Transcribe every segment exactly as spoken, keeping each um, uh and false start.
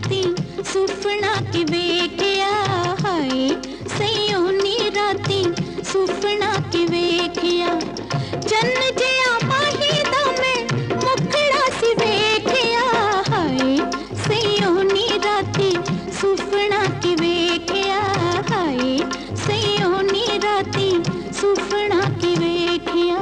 राती सुपना की वेख्या हाय सैयों नी राती सुपना की वेख्या चन्न जिया माही दा मैं मुखड़ा सी वेख्या हाय सैयों नी राती सुपना की वेख्या हाय सैयों नी राती सुपना की वेख्या।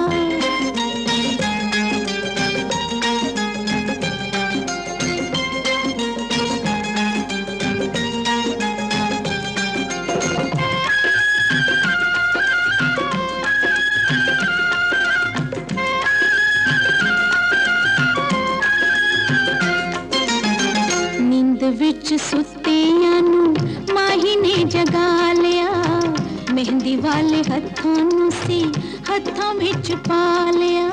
विच सुतियां नू माही ने जगा लिया मेहंदी वाले हत्थों नू सी हत्थों विच पा लिया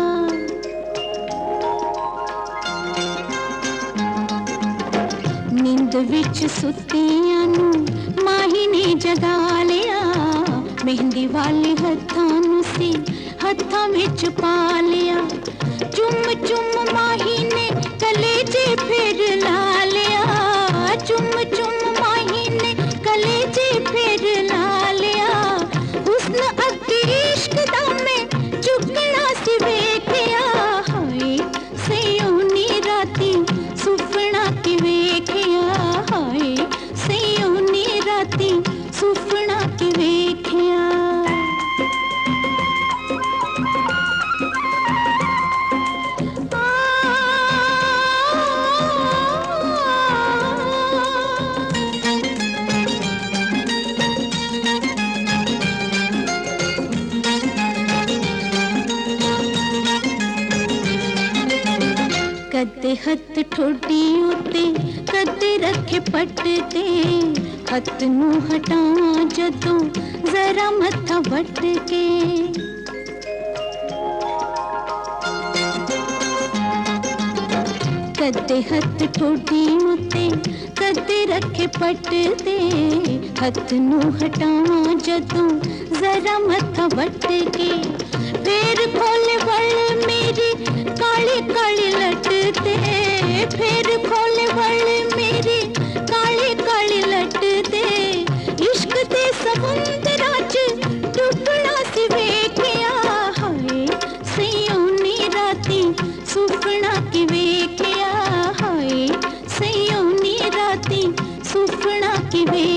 नींद विच सुतियां नू माही ने जगा लिया मेहंदी वाले हत्थों नू सी हत्थों विच पा लिया चुम चुम माही ने कलेजे फिर ला लिया चुम चुम माही ने कलेजे फिर ला लिया हुस्न अगे इश्क दा मैं चुकना सी वेख्या हाय सैयों नी राती सुपना की वेख्या हाय सैयों नी राती सुपना की वेख्या। कदे हथ ठोडी उते कदे रखे पट ते हथ नू हटावां जदों जरा मथा वट के कदे हथ ठोडी उते कदे रखे पट ते हथ नू हटावां जदों जरा मथा वट के फिर खोले वल मेरी काली काली लटते फिर खोले वल मेरी काली काली लटते इश्क दे समुंदरा च डुबना सी वेख्या हाय सैयों नी राती सुपना की वेख्या हाय सैयों नी राती सुपना की वेख्या।